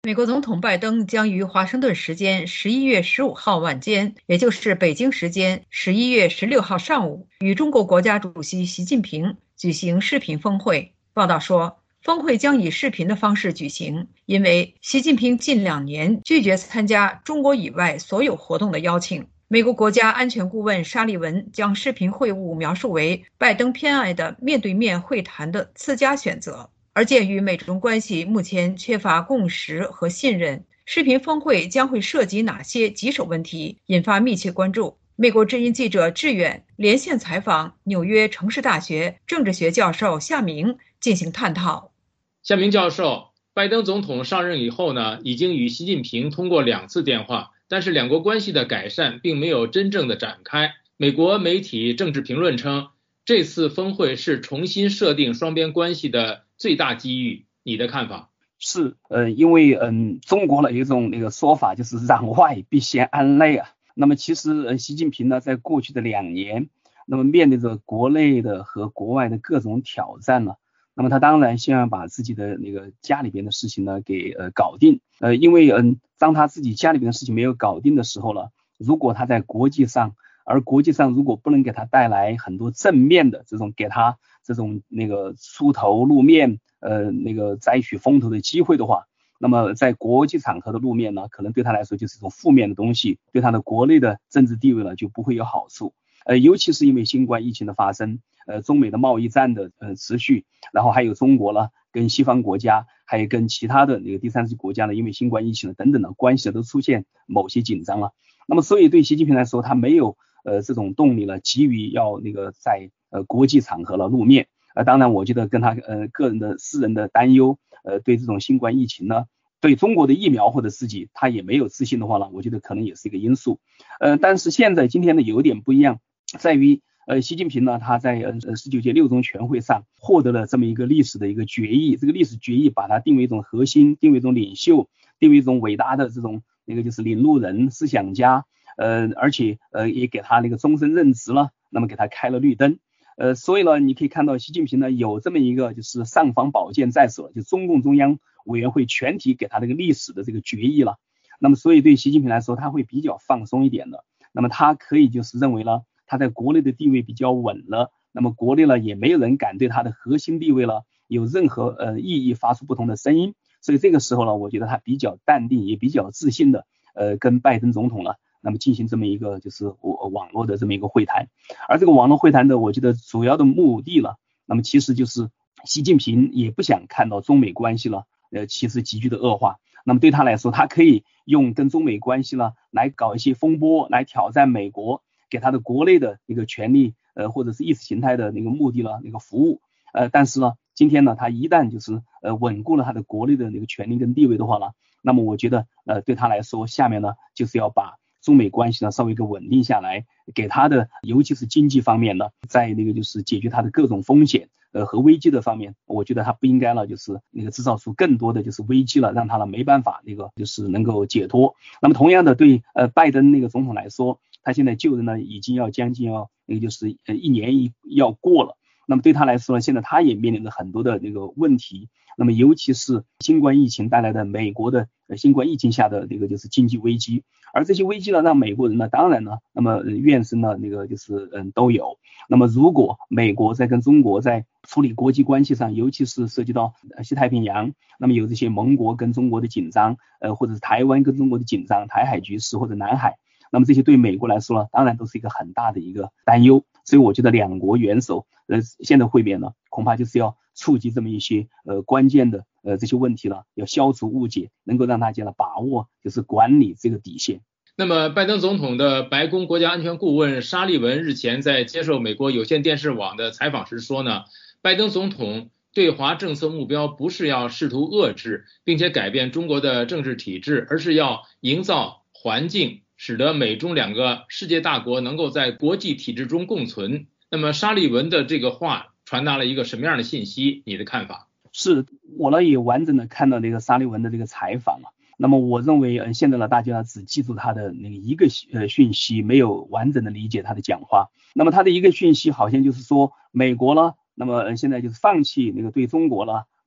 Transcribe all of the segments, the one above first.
美国总统拜登将于华盛顿时间11月15号晚间，也就是北京时间11月16号上午，与中国国家主席习近平举行视频峰会。报道说，峰会将以视频的方式举行，因为习近平近2年拒绝参加中国以外所有活动的邀请。美国国家安全顾问沙利文将视频会晤描述为拜登偏爱的面对面会谈的次佳选择。而鉴于美中关系目前缺乏共识和信任，视频峰会将会涉及哪些棘手问题，引发密切关注。美国之音记者志远连线采访纽约城市大学政治学教授夏明进行探讨。 夏明教授，拜登总统上任以后呢，已经与习近平通过2次电话，但是两国关系的改善并没有真正的展开。美国媒体政治评论称，这次峰会是重新设定双边关系的最大机遇，你的看法？ 是，因为中国的有一种说法，就是攘外必先安内啊。那么其实习近平呢，在过去的2年，那么面对着国内的和国外的各种挑战呢，那么他当然先要把自己的家里边的事情呢给搞定。因为当他自己家里边的事情没有搞定的时候呢，如果他在国际上，而国际上如果不能给他带来很多正面的这种给他这种出头露面摘取风头的机会的话，那么在国际场合的露面呢，可能对他来说就是一种负面的东西，对他的国内的政治地位呢就不会有好处。尤其是因为新冠疫情的发生，中美的贸易战的持续，然后还有中国呢跟西方国家，还有跟其他的第三世界国家呢，因为新冠疫情等等的关系都出现某些紧张了。那么所以对习近平来说，他没有这种动力了，急于要在国际场合了露面。当然我觉得跟他个人的私人的担忧，对这种新冠疫情呢，对中国的疫苗或者自己他也没有自信的话呢，我觉得可能也是一个因素。但是今天呢有点不一样，在于习近平呢，他在19届6中全会上获得了这么一个历史的一个决议，这个历史决议把它定为一种核心，定为一种领袖，定为一种伟大的这种就是领路人、思想家，而且也给他终身任职了，那么给他开了绿灯。所以呢，你可以看到习近平呢有这么一个就是尚方宝剑在手，就中共中央委员会全体给他历史的这个决议了。那么所以对习近平来说，他会比较放松一点的。那么他可以就是认为呢，他在国内的地位比较稳了，那么国内呢也没有人敢对他的核心地位了有任何异议发出不同的声音。所以这个时候呢，我觉得他比较淡定，也比较自信的跟拜登总统呢那么进行这么一个就是网络的这么一个会谈。而这个网络会谈的我觉得主要的目的了，那么其实就是习近平也不想看到中美关系了其实急剧的恶化。那么对他来说，他可以用跟中美关系呢来搞一些风波，来挑战美国，给他的国内的权利或者是意识形态的目的了服务。但是呢今天呢他一旦就是稳固了他的国内的权利跟地位的话呢，那么我觉得对他来说，下面呢就是要把中美关系呢稍微稳定下来，给他的尤其是经济方面呢，在就是解决他的各种风险和危机的方面，我觉得他不应该了就是制造出更多的就是危机了，让他呢没办法就是能够解脱。那么同样的对拜登总统来说，他现在就任呢已经要将近就是1年要过了。那么对他来说呢，现在他也面临着很多的问题，那么尤其是新冠疫情带来的美国的新冠疫情下的就是经济危机。而这些危机呢，让美国人呢当然呢那么怨声呢就是都有。那么如果美国在跟中国在处理国际关系上，尤其是涉及到西太平洋，那么有这些盟国跟中国的紧张或者是台湾跟中国的紧张，台海局势或者南海，那么这些对美国来说呢，当然都是一个很大的一个担忧。所以我觉得两国元首现在会面呢，恐怕就是要触及这么一些关键的这些问题了，要消除误解，能够让大家呢把握就是管理这个底线。 那么拜登总统的白宫国家安全顾问沙利文日前在接受美国有线电视网的采访时说呢，拜登总统对华政策目标不是要试图遏制并且改变中国的政治体制，而是要营造环境，使得美中2个世界大国能够在国际体制中共存。那么沙利文的这个话传达了一个什么样的信息？你的看法？ 是，我呢也完整的看到沙利文的这个采访了。那么我认为现在呢大家只记住他的一个讯息，没有完整的理解他的讲话。那么他的一个讯息好像就是说美国呢，那么现在就是放弃对中国了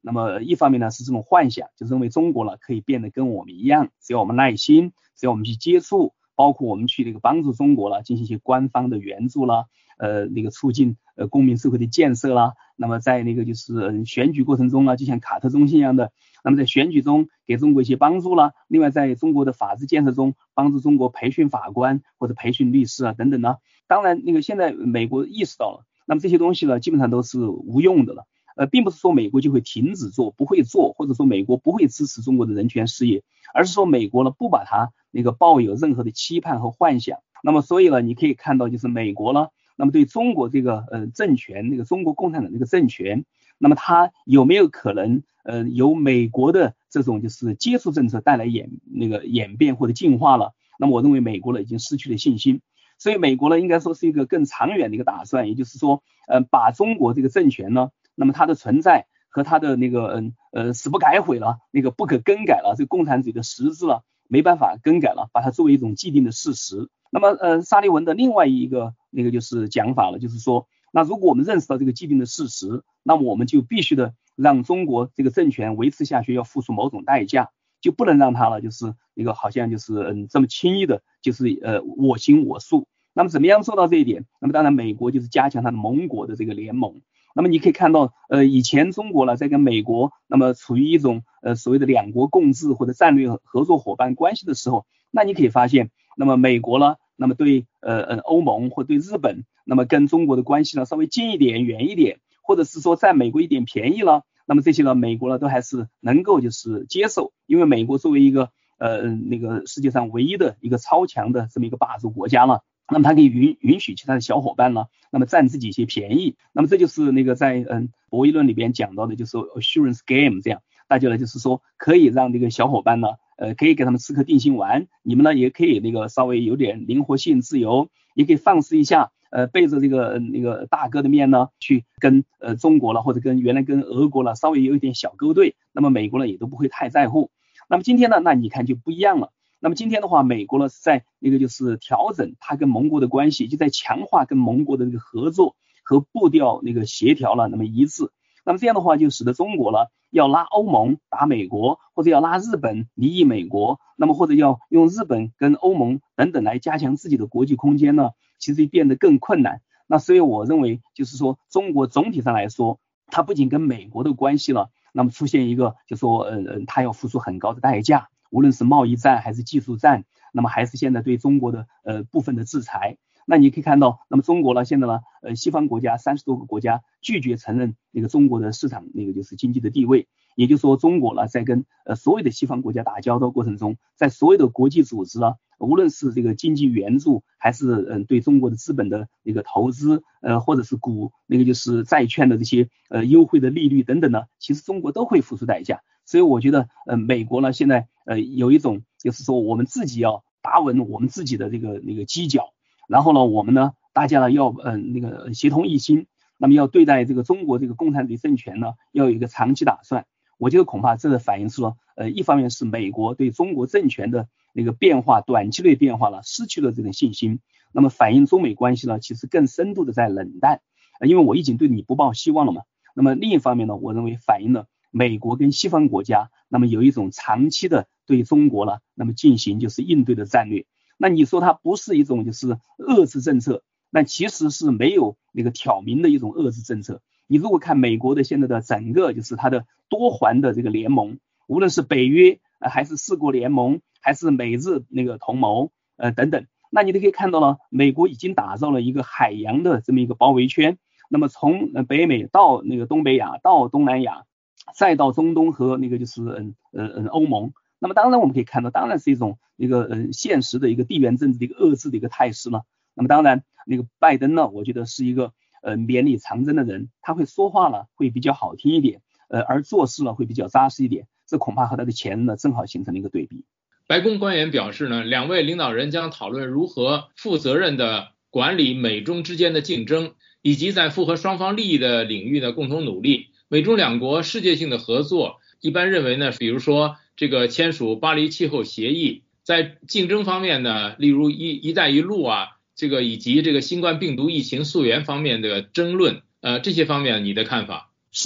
那么一方面呢是这种幻想，就认为中国呢可以变得跟我们一样，只要我们耐心，只要我们去接触，包括我们去帮助中国了，进行一些官方的援助啦，促进公民社会的建设啦。那么在选举过程中呢，就像卡特中心一样的，那么在选举中给中国一些帮助啦。另外在中国的法治建设中，帮助中国培训法官或者培训律师啊等等呢。当然现在美国意识到了，那么这些东西呢基本上都是无用的了。并不是说美国就会停止做，不会做，或者说美国不会支持中国的人权事业，而是说美国呢不把它抱有任何的期盼和幻想。那么所以呢，你可以看到美国呢，那么对中国这个政权，中国共产党这个政权，那么它有没有可能由美国的这种接触政策带来演变或者进化了？那么我认为美国呢已经失去了信心。所以美国呢应该说是一个更长远的一个打算，也就是说把中国这个政权呢，那么它的存在和它的死不改悔了，不可更改了，这个共产主义的实质了没办法更改了，把它作为一种既定的事实。那么沙利文的另外一个讲法了，就是说那如果我们认识到这个既定的事实，那么我们就必须的让中国这个政权维持下去要付出某种代价，就不能让它了好像这么轻易的我行我素。那么怎么样做到这一点？那么当然美国加强它的盟国的联盟。那么你可以看到以前中国呢在跟美国那么处于一种所谓的两国共治或者战略合作伙伴关系的时候，那你可以发现那么美国呢那么对欧盟或对日本那么跟中国的关系呢稍微近一点远一点，或者是说占美国一点便宜了，那么这些呢美国呢都还是能够接受，因为美国作为一个世界上唯一的一个超强的这么一个霸主国家了，那么它可以允许其他的小伙伴呢那么占自己一些便宜。那么这就是在博弈论里边讲到的assurance game， 这样大家呢说可以让小伙伴呢可以给他们吃颗定心丸，你们呢也可以稍微有点灵活性自由，也可以放肆一下背着大哥的面呢去跟中国了，或者原来跟俄国了稍微有一点小勾兑，那么美国呢也都不会太在乎。那么今天呢那你看就不一样了。那么今天的话，美国呢是在调整它跟盟国的关系，就在强化跟盟国的合作和步调协调了那么一致。那么这样的话就使得中国呢要拉欧盟打美国，或者要拉日本离异美国，那么或者要用日本跟欧盟等等来加强自己的国际空间呢，其实变得更困难。那所以我认为说中国总体上来说，它不仅跟美国的关系了那么出现一个它要付出很高的代价，无论是贸易战还是技术战，那么还是现在对中国的部分的制裁。那你可以看到，那么中国呢现在呢西方国家30多个国家拒绝承认中国的市场经济的地位，也就是说中国呢在跟所有的西方国家打交道过程中，在所有的国际组织呢，无论是经济援助还是对中国的资本的投资或者是股债券的这些优惠的利率等等呢，其实中国都会付出代价。所以我觉得美国呢现在有一种说我们自己要打稳我们自己的犄角，然后呢我们呢大家呢要协同一心，那么要对待中国共产主义政权呢要有一个长期打算。我觉得恐怕这反映出了一方面是美国对中国政权的变化短期内变化了失去了这种信心，那么反映中美关系呢其实更深度的在冷淡，因为我已经对你不抱希望了嘛。那么另一方面呢，我认为反映了美国跟西方国家那么有一种长期的对中国了那么进行应对的战略。那你说它不是一种遏制政策，那其实是没有挑明的一种遏制政策。你如果看美国的现在的整个它的多环的联盟，无论是北约还是4国联盟还是美日同盟等等，那你都可以看到了，美国已经打造了一个海洋的这么一个包围圈，那么从北美到东北亚到东南亚再到中东和欧盟。那么当然我们可以看到，当然是一种现实的地缘政治的遏制的态势了。那么当然拜登呢，我觉得是一个绵里藏针的人，他会说话了会比较好听一点，而做事了会比较扎实一点，这恐怕和他的前任呢正好形成了一个对比。 白宫官员表示呢，两位领导人将讨论如何负责任的管理美中之间的竞争，以及在符合双方利益的领域呢共同努力。美中两国世界性的合作一般认为呢，比如说签署巴黎气候协议，在竞争方面呢，例如一带一路啊，以及新冠病毒疫情溯源方面的争论，这些方面你的看法？ 是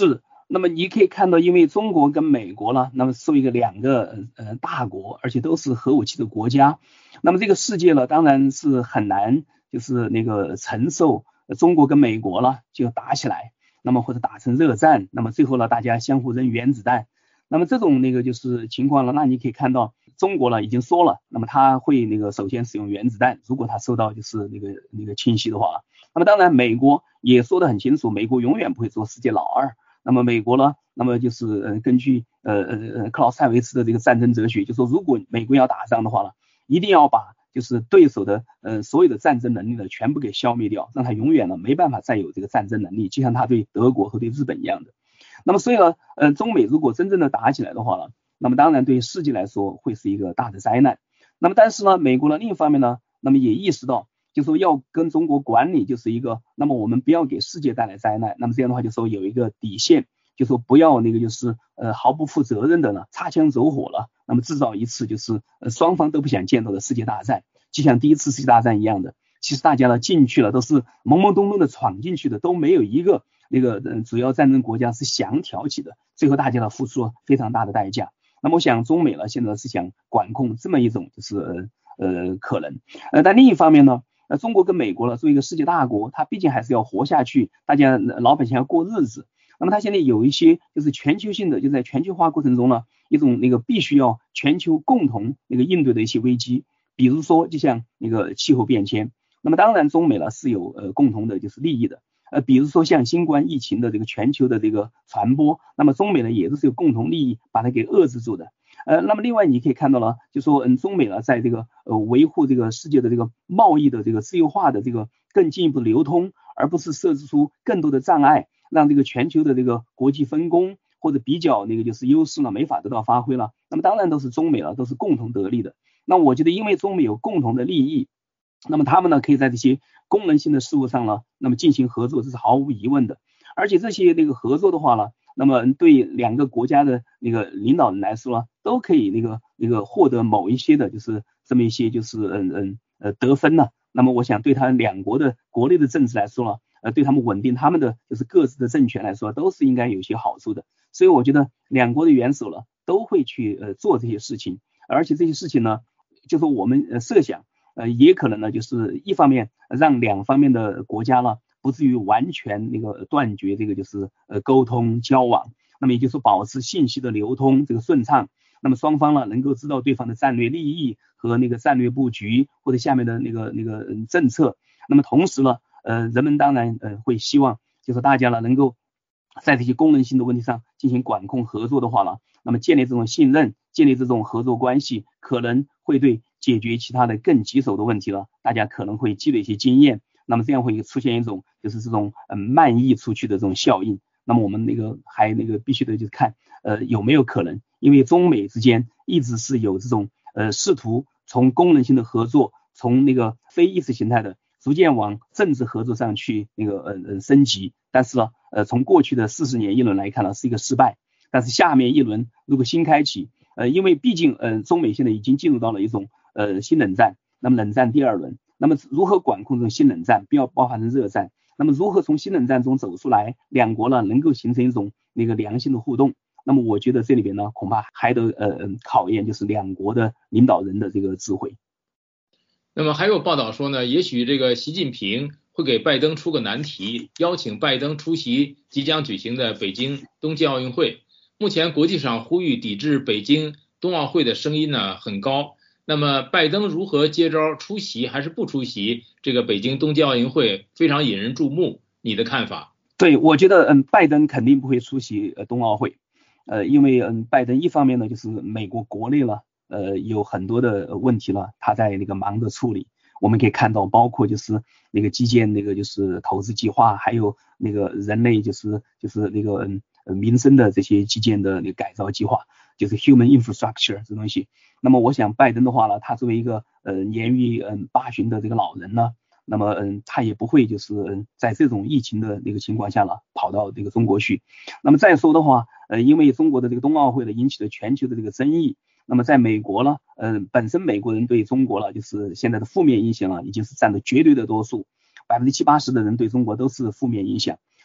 那么你可以看到，因为中国跟美国呢，那么作为两个大国，而且都是核武器的国家，那么这个世界呢，当然是很难就是承受中国跟美国呢就打起来，那么或者打成热战，那么最后呢大家相互扔原子弹，那么这种就是情况呢，那你可以看到中国呢已经说了，那么他会首先使用原子弹，如果他受到就是侵袭的话，那么当然美国也说得很清楚，美国永远不会做世界老二。那么美国呢，那么就是根据克劳塞维茨的这个战争哲学，就说如果美国要打仗的话呢，一定要把就是对手的所有的战争能力呢全部给消灭掉，让他永远呢没办法再有这个战争能力，就像他对德国和对日本一样的。那么所以呢，中美如果真正的打起来的话呢，那么当然对世界来说会是一个大的灾难。那么但是呢，美国呢另一方面呢，那么也意识到，就说要跟中国管理就是一个，那么我们不要给世界带来灾难，那么这样的话就说有一个底线，就说不要就是毫不负责任的呢擦枪走火了，那么制造一次就是双方都不想见到的世界大战，就像第一次世界大战一样的。其实大家呢进去了都是懵懵懂懂的闯进去的，都没有一个主要战争国家是想挑起的，最后大家呢付出了非常大的代价。那么我想中美呢现在是想管控这么一种就是可能，但另一方面呢，中国跟美国呢作为一个世界大国，它毕竟还是要活下去，大家老百姓要过日子。那么它现在有一些就是全球性的，就在全球化过程中呢，一种必须要全球共同应对的一些危机，比如说就像气候变迁。那么当然中美呢是有共同的就是利益的，比如说像新冠疫情的全球的传播，那么中美呢也是有共同利益把它给遏制住的。那么另外你可以看到了，就说中美呢在维护世界的贸易的自由化的更进一步流通，而不是设置出更多的障碍，让全球的国际分工或者比较就是优势呢没法得到发挥了。那么当然都是中美了都是共同得利的。那我觉得因为中美有共同的利益，那么他们呢可以在这些功能性的事务上呢那么进行合作，这是毫无疑问的。而且这些合作的话呢，那么对两个国家的领导人来说呢，都可以获得某一些的就是这么一些就是得分呢。那么我想对他两国的国内的政治来说呢，对他们稳定他们的就是各自的政权来说都是应该有些好处的。所以我觉得两国的元首呢都会去做这些事情，而且这些事情呢就是我们设想也可能呢就是一方面让两方面的国家呢不至于完全断绝就是沟通交往，那么也就是保持信息的流通顺畅，那么双方呢能够知道对方的战略利益和战略布局或者下面的政策。那么同时呢人们当然会希望就是大家呢能够在这些功能性的问题上进行管控合作的话呢，那么建立这种信任，建立这种合作关系，可能会对解决其他的更棘手的问题了，大家可能会积累一些经验，那么这样会出现一种就是这种漫溢出去的这种效应。那么我们还必须的就是看有没有可能，因为中美之间一直是有这种试图从功能性的合作，从非意识形态的逐渐往政治合作上去升级，但是呢从过去的40年一轮来看呢是一个失败。但是下面一轮如果新开启，因为毕竟中美现在已经进入到了一种新冷战，那么冷战第二轮，那么如何管控这种新冷战，不要爆发成热战，那么如何从新冷战中走出来，两国呢能够形成一种良性的互动，那么我觉得这里边呢恐怕还得考验就是两国的领导人的智慧。 那么还有报道说呢，也许习近平会给拜登出个难题，邀请拜登出席即将举行的北京冬季奥运会。目前国际上呼吁抵制北京冬奥会的声音呢很高，那么拜登如何接招，出席还是不出席北京冬季奥运会非常引人注目，你的看法？ 对，我觉得拜登肯定不会出席冬奥会，因为拜登一方面呢就是美国国内了有很多的问题了，他在忙着处理。我们可以看到包括就是基建就是投资计划，还有人类就是民生的这些基建的改造计划，就是 human infrastructure 这东西。那么我想拜登的话呢，他作为一个年逾80的老人呢，那么他也不会就是在这种疫情的情况下呢跑到中国去。那么再说的话因为中国的冬奥会呢引起了全球的争议，那么在美国呢本身美国人对中国了就是现在的负面影响已经是占了绝对的多数，70-80%的人对中国都是负面影响。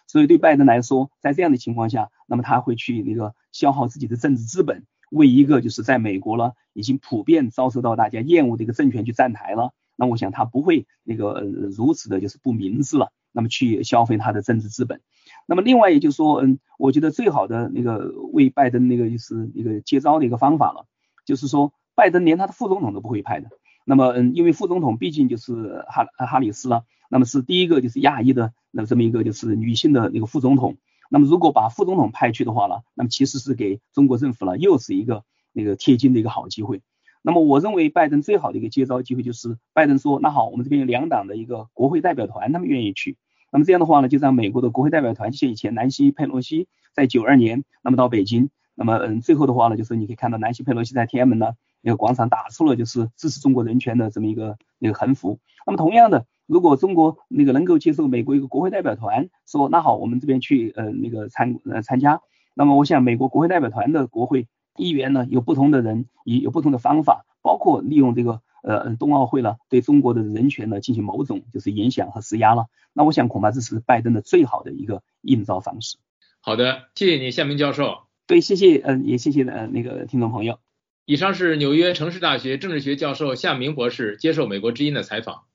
所以对拜登来说，在这样的情况下，那么他会去那个消耗自己的政治资本，为一个就是在美国了已经普遍遭受到大家厌恶的一个政权去站台了。那我想他不会那个如此的就是不明智了，那么去消费他的政治资本。那么另外也就是说，我觉得最好的那个为拜登那个就是一个接招的一个方法了，就是说拜登连他的副总统都不会派的。那么因为副总统毕竟就是哈里斯了，那么是第一个就是亚裔的这么一个就是女性的那个副总统。那么如果把副总统派去的话呢，那么其实是给中国政府了又是一个那个贴金的一个好机会。那么我认为拜登最好的一个接招机会就是拜登说，那好，我们这边有2党的一个国会代表团，他们愿意去。那么这样的话呢，就让美国的国会代表团，就像以前南希佩洛西在92年那么到北京，那么最后的话呢，就是你可以看到南希佩洛西在天安门呢那个广场打出了就是支持中国人权的这么一个那个横幅。那么同样的，如果中国那个能够接受美国一个国会代表团说，那好，我们这边去那个参加，那么我想美国国会代表团的国会议员呢，有不同的人，也有不同的方法，包括利用这个冬奥会了，对中国的人权呢进行某种就是影响和施压了。那我想恐怕这是拜登的最好的一个应招方式。 好的，谢谢你，夏明教授。 对，谢谢，也谢谢那个听众朋友。 以上是纽约城市大学政治学教授夏明博士接受美国之音的采访。